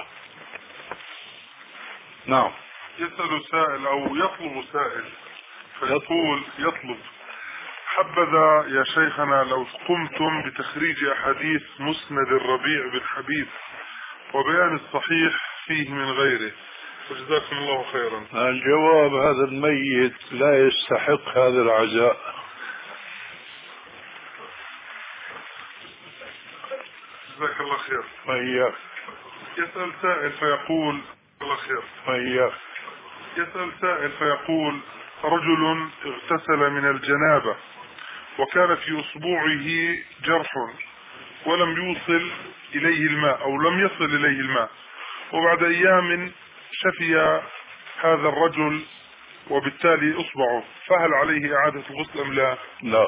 نعم. يسأل سائل أو يطلب سائل فيقول يطلب: حبذا يا شيخنا لو قمتم بتخريج أحاديث مسند الربيع بن حبيب وبيان الصحيح فيه من غيره، وجزاكم الله خيرا. الجواب: هذا الميت لا يستحق هذا العزاء. جزاك الله خير. وإياك. يسأل سائل فيقول: الله خير. وإياك. يسأل سائل فيقول: رجل اغتسل من الجنابة وكان في أصبعه جرح ولم يوصل إليه الماء أو لم يصل إليه الماء، وبعد أيام شفي هذا الرجل وبالتالي أصبعه، فهل عليه إعادة الغسل أم لا؟ لا.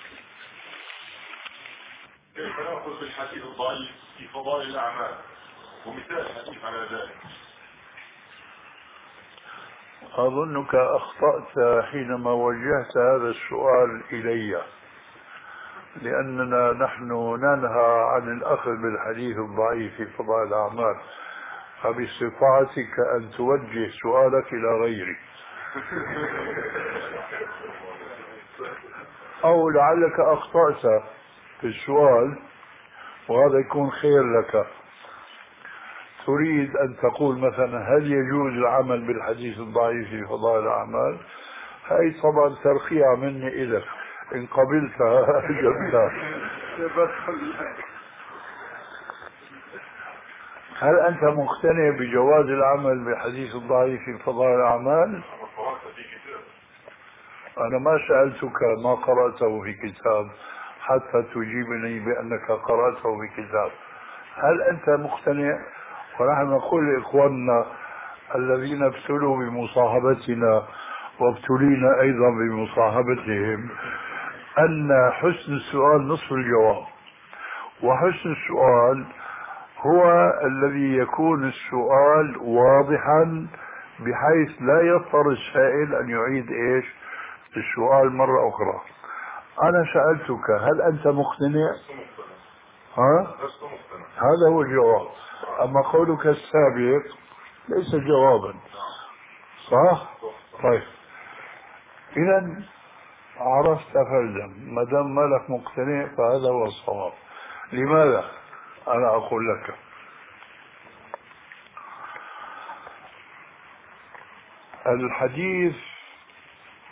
كيف نأخذ بالحديث الضعيف في فضائل الأعمال ومثال حديث على ذلك؟ أظنك أخطأت حينما وجهت هذا السؤال إلي، لأننا نحن ننهى عن الأخذ بالحديث الضعيف في فضائل الأعمال، فبصفاتك أن توجه سؤالك إلى غيري. أو لعلك أخطأت في السؤال وهذا يكون خير لك. تريد أن تقول مثلا: هل يجوز العمل بالحديث الضعيف في فضائل الأعمال؟ هاي طبعا ترقية مني إليك، إن قبلتها جبتها. هل أنت مقتنع بجواز العمل بالحديث الضعيف في فضائل الأعمال؟ أنا ما سألتك ما قرأته في كتاب حتى تجيبني بأنك قرأته في كتاب. هل أنت مقتنع؟ ونحن نقول لإخواننا الذين ابتلوا بمصاحبتنا وابتلينا أيضا بمصاحبتهم أن حسن السؤال نصف الجواب، وحسن السؤال هو الذي يكون السؤال واضحا بحيث لا يضطر السائل أن يعيد إيش السؤال مرة أخرى. أنا سألتك: هل أنت مقتنع؟ ها؟ هذا هو الجواب. أما قولك السابق ليس جوابا، صح؟ طيب، إذا عرفت فلزم، ما دام مالك مقتنع فهذا هو الصواب. لماذا؟ أنا أقول لك: الحديث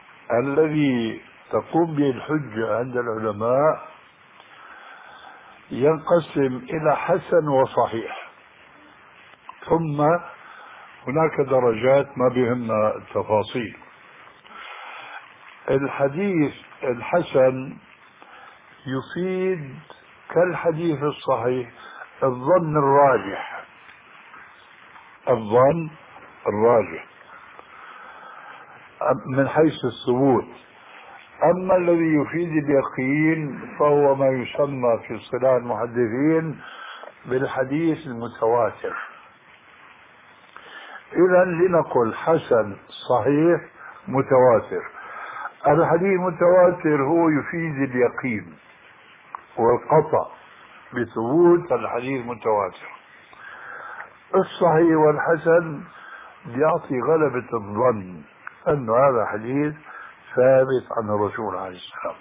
الذي تقوم به الحجة عند العلماء ينقسم إلى حسن وصحيح، ثم هناك درجات ما بهمنا التفاصيل. الحديث الحسن يفيد كالحديث الصحيح الظن الراجح، الظن الراجح من حيث الثبوت. أما الذي يفيد اليقين فهو ما يسمى في اصطلاح المحدثين بالحديث المتواتر. إذا لنقل حسن صحيح متواتر. الحديث المتواتر هو يفيد اليقين والقطع بثبوت الحديث المتواتر. الصحيح والحسن يعطي غلبة الظن أن هذا حديث ثابت عن الرسول عليه السلام.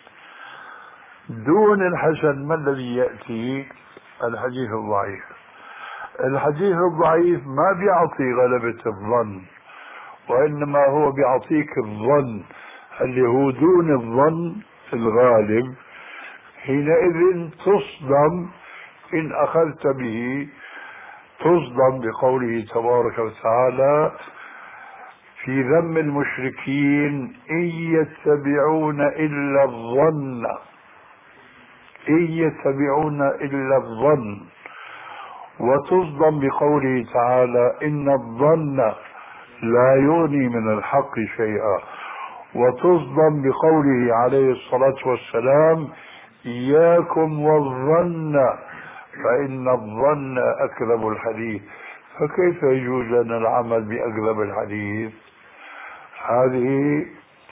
دون الحسن ما الذي يأتي؟ الحديث الضعيف. الحديث الضعيف ما بيعطي غلبة الظن، وإنما هو بيعطيك الظن اللي هو دون الظن الغالب. حينئذ تصدم إن أخذت به، تصدم بقوله تبارك وتعالى في ذم المشركين إن يتبعون إلا الظن، إن يتبعون إلا الظن. وتصدم بقوله تعالى إن الظن لا يغني من الحق شيئا. وتصدم بقوله عليه الصلاة والسلام إياكم والظن فإن الظن أكذب الحديث. فكيف يجوز لنا العمل بأكذب الحديث؟ هذه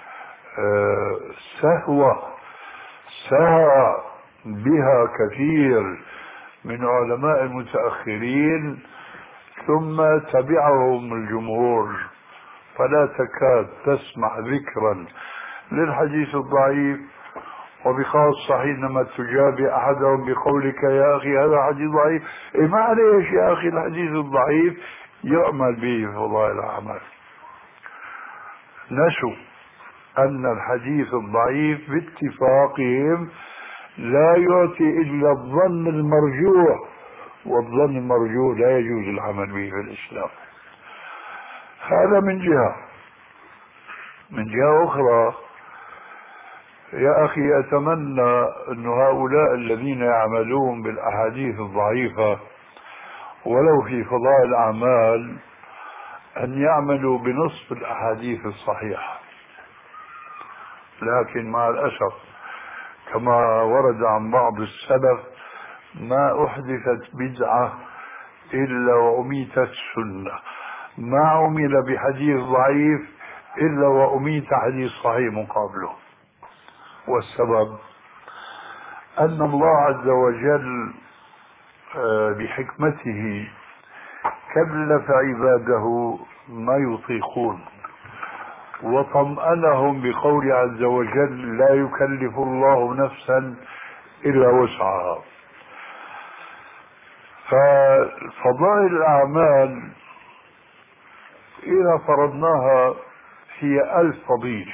سهوة سهى بها كثير من علماء المتأخرين ثم تبعهم الجمهور، فلا تكاد تسمع ذكرا للحديث الضعيف، وبخاصة حينما تجابي أحدهم بقولك يا أخي هذا حديث ضعيف. إيه معليش يا أخي الحديث الضعيف يعمل به فضائل الأعمال. نسوا أن الحديث الضعيف باتفاقهم لا يعطي إلا الظن المرجوح، والظن المرجوح لا يجوز العمل به في الإسلام. هذا من جهة. من جهة أخرى يا أخي أتمنى أن هؤلاء الذين يعملون بالأحاديث الضعيفة ولو في فضائل الأعمال أن يعملوا بنصف الأحاديث الصحيحة. لكن مع الأسف كما ورد عن بعض السلف ما أحدثت بدعة إلا وأميتت سنة، ما عمل بحديث ضعيف إلا وأميت حديث صحيح مقابله. والسبب أن الله عز وجل بحكمته كلف عباده ما يطيقون، وطمأنهم بقول عز وجل لا يكلف الله نفسا إلا وسعها. ففضائل الأعمال إذا فرضناها هي ألف فضيلة،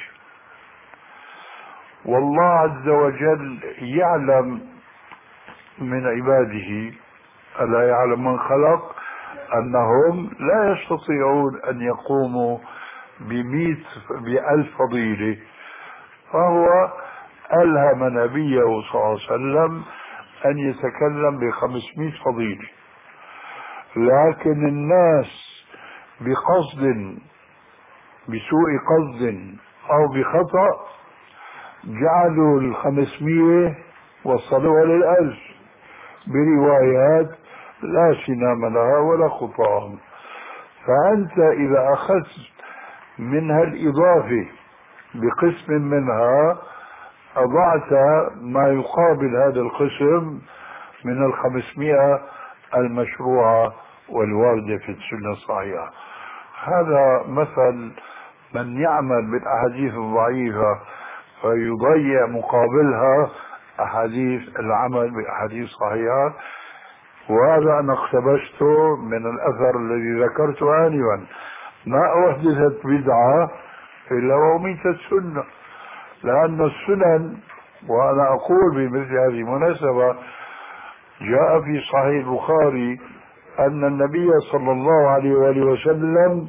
والله عز وجل يعلم من عباده ألا يعلم من خلق أنهم لا يستطيعون أن يقوموا بمئة بألف فضيلة، فهو ألهم نبيه صلى الله عليه وسلم أن يتكلم بخمسمائة فضيلة. لكن الناس بقصد بسوء قصد أو بخطأ جعلوا الخمسمائة وصلوها للألف بروايات لا سنام لها ولا خطام. فأنت إذا أخذت منها الإضافة بقسم منها أضعت ما يقابل هذا القسم من الخمسمائة المشروعة والواردة في السنة الصحيحة. هذا مثل من يعمل بالأحاديث الضعيفة فيضيع مقابلها أحاديث العمل بالأحاديث الصحيحة. وهذا أنا اقتبسته من الأثر الذي ذكرته آنفا، ما أحدثت بدعة إلا وأميتت سنة. لأن السنن، وأنا أقول بمثل هذه المناسبة جاء في صحيح البخاري أن النبي صلى الله عليه وآله وسلم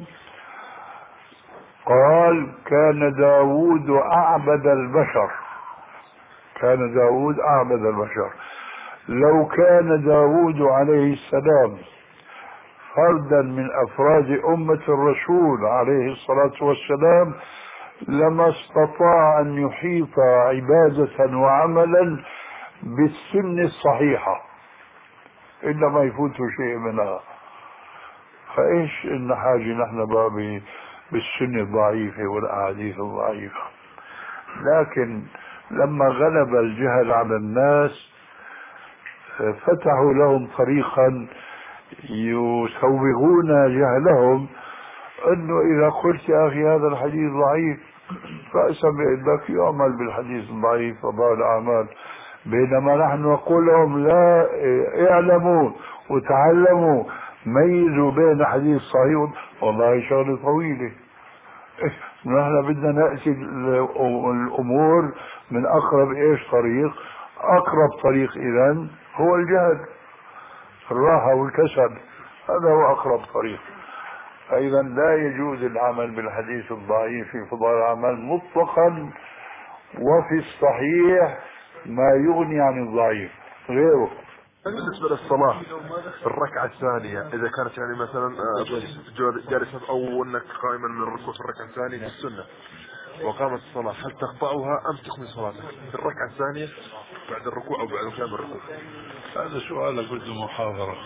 قال كان داود أعبد البشر كان داود أعبد البشر لو كان داود عليه السلام فردا من أفراد أمة الرسول عليه الصلاة والسلام لما استطاع أن يحيط عبادة وعملا بالسنة الصحيحة إلا ما يفوت شيء منها. فإيش إن حاجة نحن بقى بالسنة الضعيفة والأحاديث الضعيفة. لكن لما غلب الجهل على الناس فتحوا لهم طريقا يسوغون جهلهم، انه اذا قلت يا اخي هذا الحديث ضعيف فاسمع لك يعمل بالحديث الضعيف وضاع الاعمال، بينما نحن نقول لهم لا، اعلموا وتعلموا ميزوا بين حديث صحيح. والله شغله طويله، نحن بدنا ناتي الامور من اقرب ايش طريق. اقرب طريق اذا هو الجهل، الراحه والكسل، هذا هو اقرب طريق. فاذا لا يجوز العمل بالحديث الضعيف في فضائل الاعمال مطلقا، وفي الصحيح ما يغني عن الضعيف غيره. بالنسبة للصلاة الركعة الثانية إذا كانت يعني مثلا جالسا أو أنك قائما من الركوع في الركعة الثانية في السنة وقامت الصلاة، هل تقطعها أم تكمل صلاتك في الركعة الثانية بعد الركوع أو بعد قيام الركوع؟ هذا سؤالك بده محاضرة.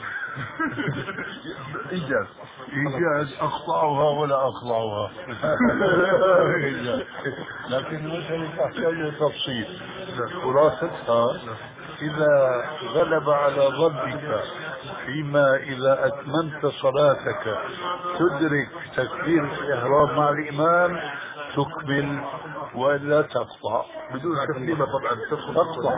إيجاز إيجاز أقطعها ولا أقطعها. لكن المسألة تحتاج تفصيل. خلاصتها إذا غلب على ظنك فيما إذا أتممت صلاتك تدرك تكبير الإحرام مع الإمام تكمل ولا تقطع بدون تسليمة طبعا تقطع.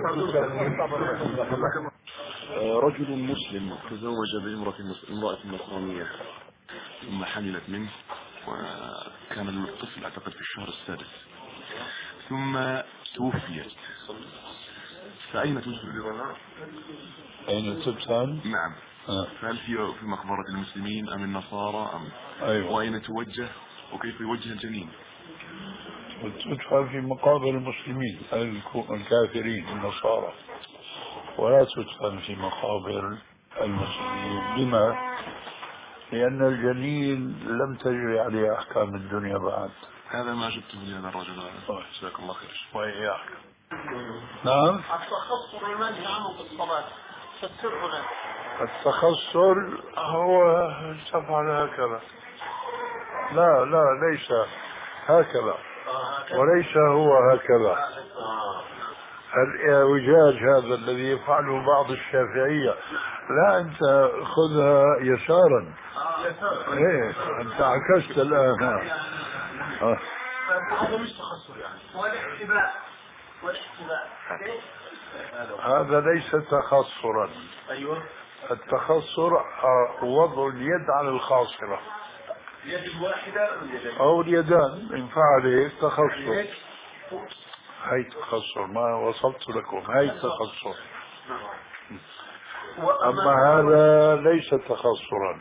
رجل مسلم تزوج بامرأة امرأة نصرانية ثم حملت منه، وكان الطفل اعتقد في الشهر السادس، ثم توفيت، فأين تدفن؟ أين تدفن؟ نعم. آه. فهل في في مقبرة المسلمين أم النصارى أم أيوة. وأين توجه وكيف يوجه الجنين؟ تدفن في مقابر المسلمين الكافرين النصارى، ولا تدفن في مقابر المسلمين. لما؟ لأن الجنين لم تجري عليه أحكام الدنيا بعد. هذا ما جبته لهذا الرجل. جزاك الله خير. وإياك. نعم. التخصر المنهي عنه في الصلاة فسره له. التخصر هو تفعل هكذا. لا لا ليس هكذا، وليس هو هكذا. الإعوجاج هذا الذي يفعله بعض الشافعية، لا أنت خذها يسارا. ايه أنت عكست الآن. هذا مش تخصص يعني. والاحتباء والاحتباء هذا ليس تخصرا. ايوه. التخصر وضع اليد على الخاصرة، اليد الواحدة أو اليدان، إن فعل هيك تخصر. هاي تخصر، ما وصلت لكم، هاي تخصر. أما هذا ليس تخصرا.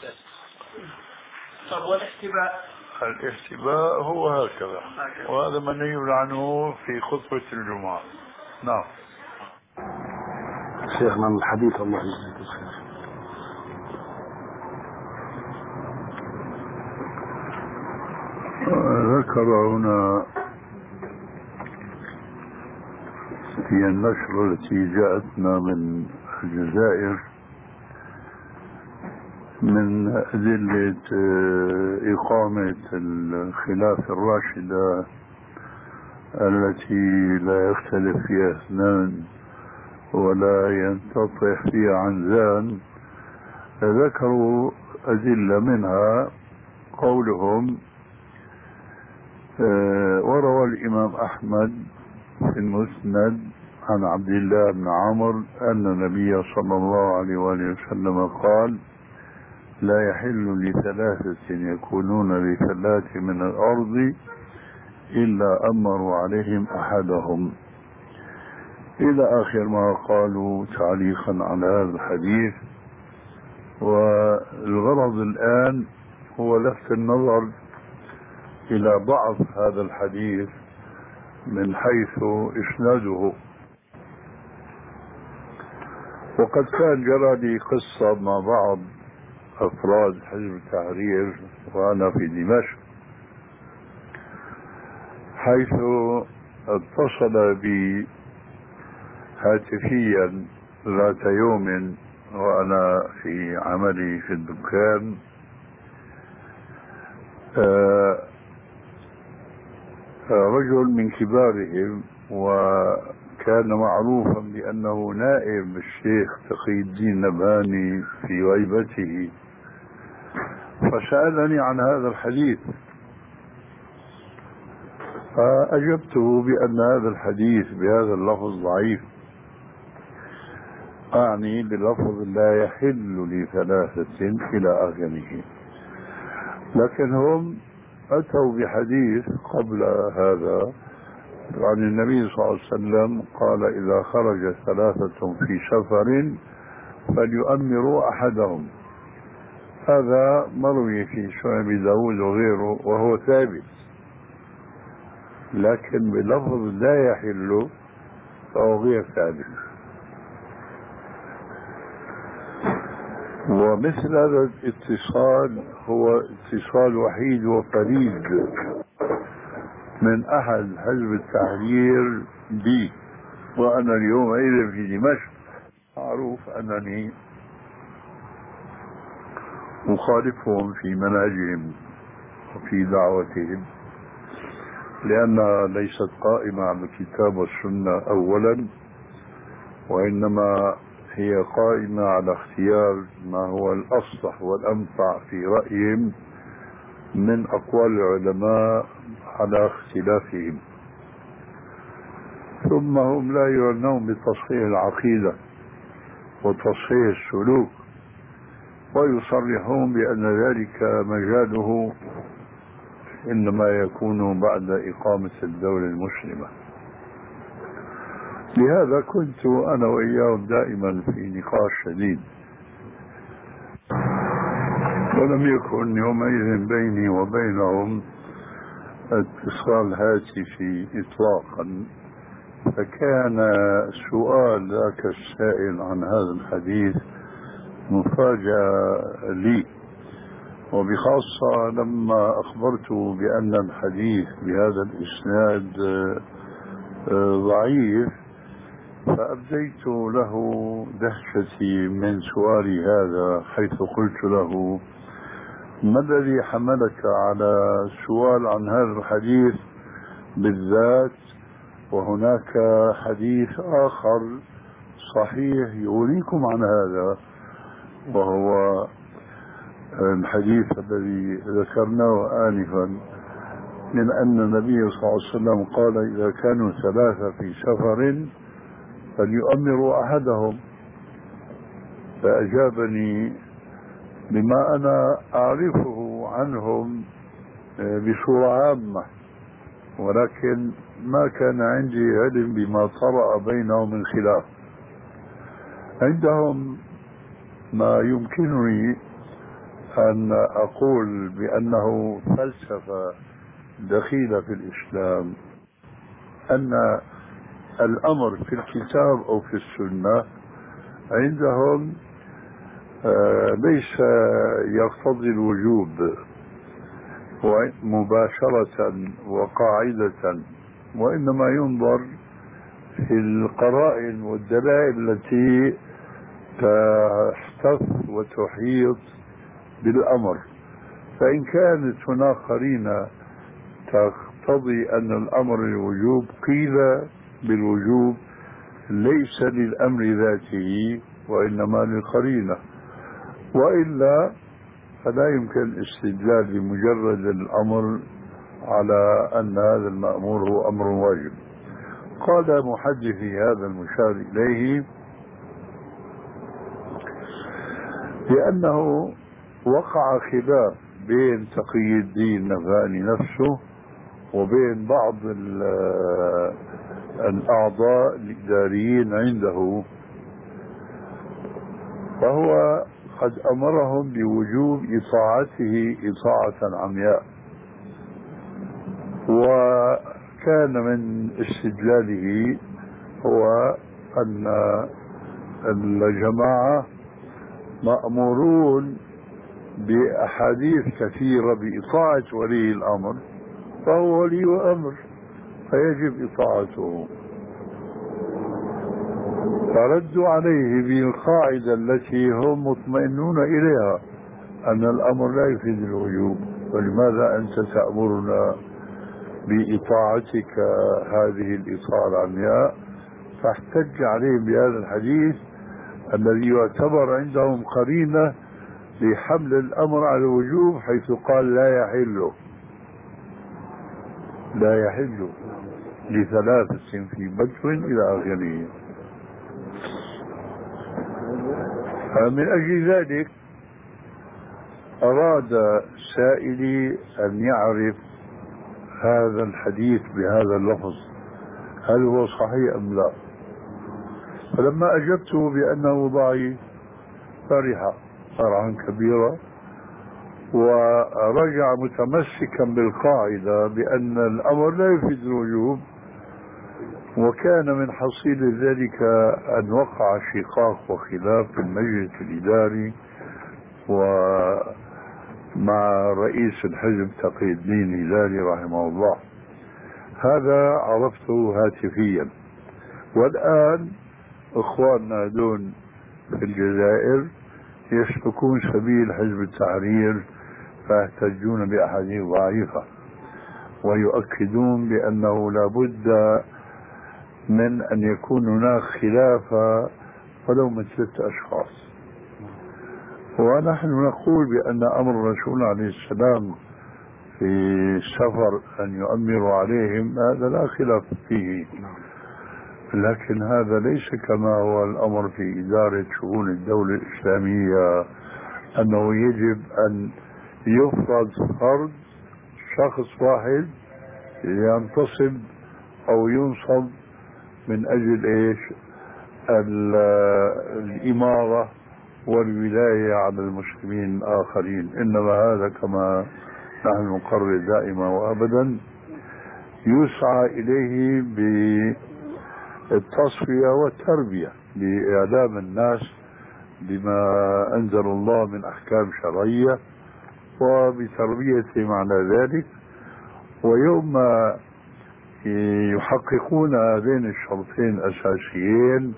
طب والاحتباء؟ الاحتباء هو هكذا، وهذا منهي عنه في خطبة الجمعة. نعم. شيخنا الحديث الله يجزيك الخير. ذكر هنا في النشرة التي جاءتنا من الجزائر من أدلة إقامة الخلافة الراشدة التي لا يختلف فيها اثنان ولا ينتطح فيها عنزان. ذكروا أدلة منها قولهم وروى الإمام أحمد في المسند عن عبد الله بن عمرو أن النبي صلى الله عليه وآله وسلم قال لا يحل لثلاثة يكونون لثلاث من الأرض إلا أمروا عليهم أحدهم إلى آخر ما قالوا تعليقا على هذا الحديث. والغرض الآن هو لفت النظر إلى ضعف هذا الحديث من حيث إسناده. وقد كان جرى لي قصة مع بعض أفراد حزب التحرير وأنا في دمشق، حيث اتصل بي هاتفيا ذات يوم وأنا في عملي في الدكان رجل من كبارهم، وكان معروفا بأنه نائب الشيخ تقي الدين نبهاني في غيبته، فسألني عن هذا الحديث، فأجبته بأن هذا الحديث بهذا اللفظ ضعيف، أعني بلفظ لا يحل لثلاثة إلى آخره. لكن هم أتوا بحديث قبل هذا عن النبي صلى الله عليه وسلم قال إذا خرج ثلاثة في سفر فليؤمروا أحدهم. هذا مروي في سنن داود وغيره وهو ثابت، لكن بلفظ لا يحل فهو غير ثابت. ومثل هذا الاتصال هو اتصال وحيد وفريد من أحد حزب التحرير بي، وأنا اليوم أيضا في دمشق معروف أنني أخالفهم في منهجهم وفي دعوتهم، لأنها ليست قائمة على الكتاب والسنة أولا، وإنما هي قائمة على اختيار ما هو الأصلح والأنفع في رأيهم من أقوال العلماء على اختلافهم. ثم هم لا يعنون بتصحيح العقيدة وتصحيح السلوك، ويصرحون بأن ذلك مجاله إنما يكون بعد إقامة الدولة المسلمة. لهذا كنت أنا وإياهم دائما في نقاش شديد، ولم يكن يومئذ بيني وبينهم اتصال هاتفي إطلاقا. فكان سؤال ذاك السائل عن هذا الحديث مفاجأة لي، وبخاصة لما أخبرته بأن الحديث بهذا الإسناد ضعيف، فأبديت له دهشتي من سؤالي هذا، حيث قلت له ما الذي حملك على السؤال عن هذا الحديث بالذات، وهناك حديث آخر صحيح يغنيكم عن هذا، وهو الحديث الذي ذكرناه آنفا من أن النبي صلى الله عليه وسلم قال إذا كانوا ثلاثة في سفر فليؤمروا أحدهم. فأجابني بما أنا أعرفه عنهم بصورة عامة، ولكن ما كان عندي علم بما طرأ بينهم من خلاف. عندهم ما يمكنني أن أقول بأنه فلسفة دخيلة في الإسلام، أن الأمر في الكتاب أو في السنة عندهم ليس يقتضي الوجوب مباشرة وقاعدة، وإنما ينظر في القرائن والدلائل التي تحتف وتحيط بالأمر. فإن كانت هناك قرينة تقتضي أن الأمر الوجوب قيل بالوجوب ليس للأمر ذاته وإنما للقرينة، وإلا فلا يمكن الاستدلال بمجرد الأمر على أن هذا المأمور هو أمر واجب. قال محدثي هذا المشار إليه لأنه وقع خلاف بين تقي الدين نبهاني نفسه وبين بعض الأعضاء الإداريين عنده، فهو قد أمرهم بوجوب إطاعته إطاعة عمياء. وكان من استدلاله هو أن الجماعة مأمورون بأحاديث كثيرة بإطاعة ولي الأمر، فهو ولي أمر فيجب إطاعته. فردوا عليه بالقاعدة التي هم مطمئنون إليها أن الأمر لا يفيد الوجوب، ولماذا أنت تأمرنا بإطاعتك هذه الإطاعة العمياء؟ فاحتج عليهم بهذا الحديث الذي يعتبر عندهم قرينة لحمل الأمر على الوجوب، حيث قال لا يحل لا يحل لثلاثة في بدو إلى آخره. فمن أجل ذلك أراد سائلي أن يعرف هذا الحديث بهذا اللفظ هل هو صحيح أم لا. فلما أجبته بأنه ضعيف فرح فرحا كبيرا، ورجع متمسكا بالقاعدة بأن الأمر لا يفيد الوجوب. وكان من حصيل ذلك أن وقع شقاق وخلاف في المجلس الإداري ومع رئيس الحزب تقي الدين الهلالي رحمه الله. هذا عرفته هاتفيا. والآن إخواننا دون في الجزائر يسلكون سبيل حزب التحرير فيحتجون بأحاديث ضعيفة ويؤكدون بأنه لا بد من أن يكون هناك خلاف ولو من ست أشخاص. ونحن نقول بأن أمر الرسول عليه السلام في السفر أن يؤمر عليهم هذا لا خلاف فيه، لكن هذا ليس كما هو الأمر في إدارة شؤون الدولة الإسلامية، أنه يجب أن يفرض فرض شخص واحد ينتصب أو ينصب من أجل إيش الإمارة والولاية على المسلمين الآخرين. إنما هذا كما نحن نقرر دائما وأبدا يسعى إليه بالتصفية والتربية لإعلام الناس بما أنزل الله من أحكام شرعية وبتربيتهم على ذلك. ويوم ما يحققون هذين الشرطين الأساسيين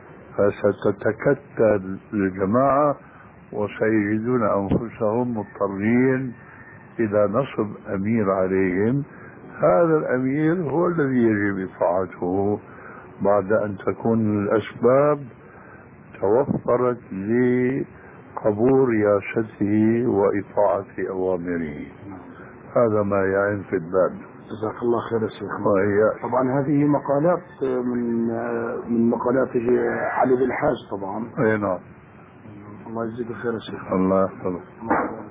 فستتكتل الجماعة وسيجدون أنفسهم مضطرين إلى نصب أمير عليهم. هذا الأمير هو الذي يجب إطاعته بعد أن تكون الأسباب توفرت لقبول رياسته وإطاعة أوامره. هذا ما يعين في البال. جزاك الله خير يا شيخ. طبعا هذه مقالات من من مقالات علي بالحاج طبعا. اي نعم. الله يجزيك الخير يا شيخ. الله يحفظك.